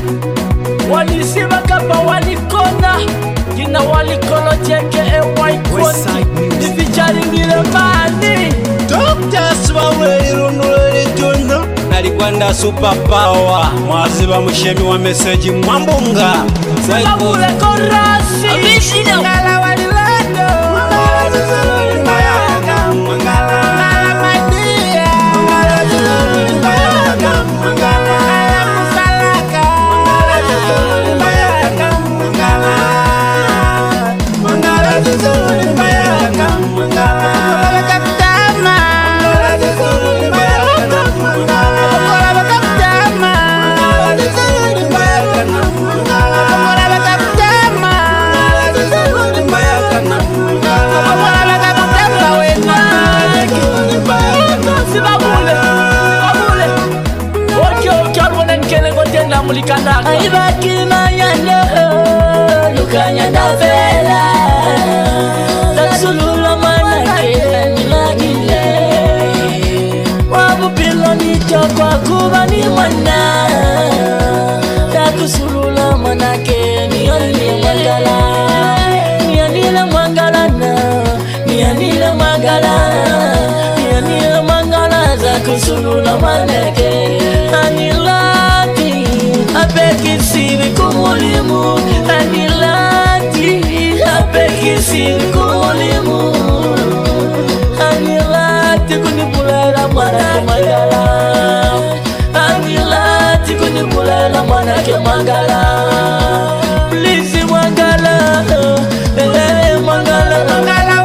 Walisiba kapa walikona Kina walikolo cheke waikoni Nifijari ngile mani Dr. Swaweli runulele jono Nalikwanda superpower Mwaziba mshemi wa meseji mwambunga Labule korasi Abishino Ngala walilando Ngala zizulu mbayaka Ngala my dear Ngala zizulu mbayaka Ngala musalaka Ngala zizulu mbayaka Ngala Ngala zizulu mbayaka Ngala Kapitama Ngala zizulu mbayaka Ngala Kapitama Ngala zizulu mbayaka Aibaki mayano Lukanya da vela Tasulula manake Nilagile Wabu pilo nicho kwa kuba ni mwana Takusulula manake Niyanile mangala Niyanile mangala na Niyanile mangala Niyanile mangala Takusulula manake Anilati Apekisivi kumulimu Anilati Apekisivi kumulimu Anilati kunipulela mwanake mangala Anilati kunipulela mwanake mangala Please mangala Mangala Mangala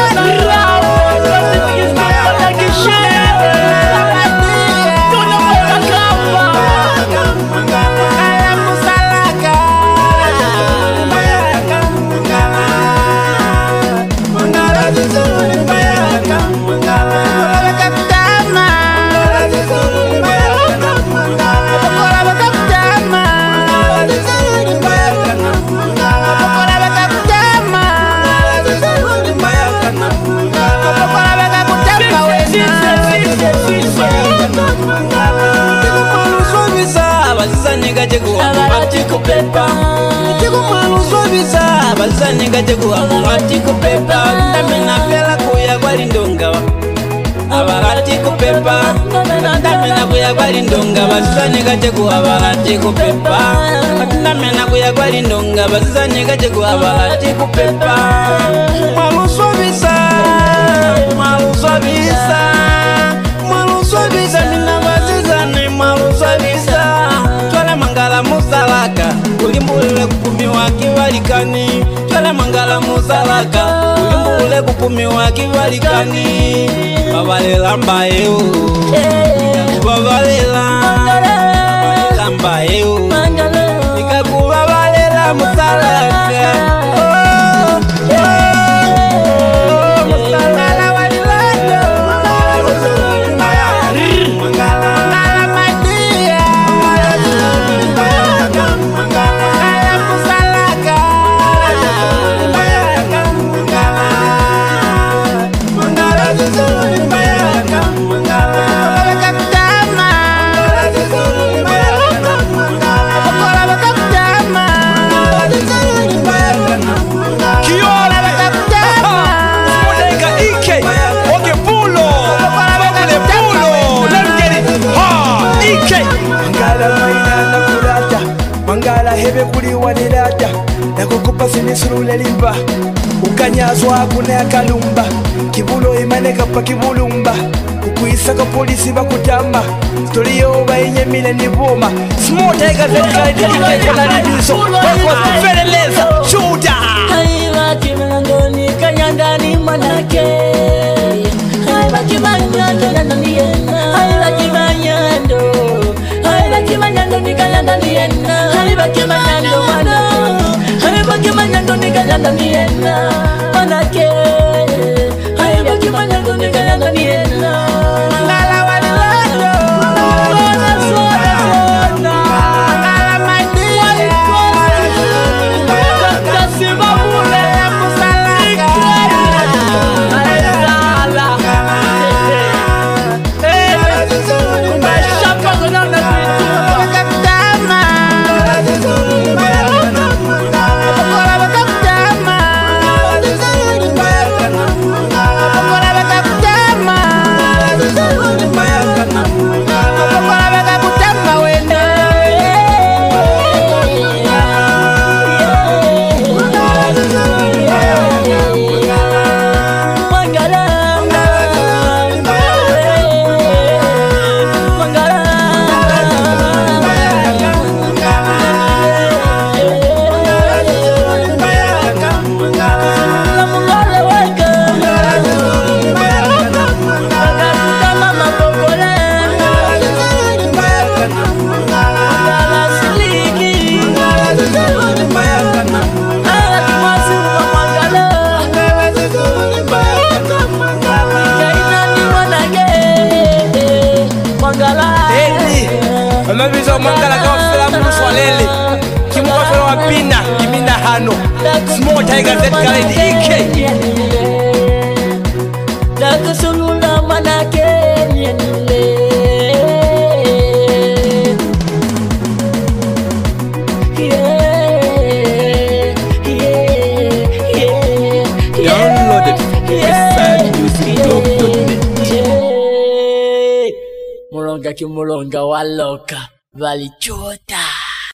Abaratiku pepa Tiku malu suaviza Balzani gajagu abaratiku pepa Ndamena pela kuya kwa lindonga Abaratiku pepa Ndamena kuya kwa lindonga Balzani gajagu abaratiku pepa Ndamena kuya kwa lindonga Balzani gajagu abaratiku pepa Malu suaviza Malu suaviza Malu suaviza Nina waziza ni malu suaviza Mangala musalaka Ulimbule kupumiwa kiwalikani Chwele mangala musalaka Ulimbule kupumiwa kiwalikani Babalela mbaeu Babalela mbaeu Ikakubabalela musalaka Mangala hebe kuli wanilata Nakukupa sinisurule limba Ukanyazwa hakuna ya kalumba Kibulo imaneka pa kibulumba Kukuisa kwa polisi bakutamba Stolio bainye mile nibuma Small tiger zedika dedication na ribiso Wakwa kufereleza Shuda Haiva kimelangoni kanyandani manake Haiva kimanyando nananiena Haiva kimanyando Haiva kimanyando nikanyanda niena Haiva kimanyando manake Haiva kimanyando nikanyanda niena Manake Haiva kimanyando nikanyanda niena Mangala walilando Mangala soda Mangala mandia Kakasiba mule Musalaka Aizala Mbashaka zonana vitu Kakatama Piano, Small Tiger Z Khaled EK. Nakusulula manake nyenile. Downloaded from westsidemusicblog.net. Mulonga ki mulonga waloka valichota.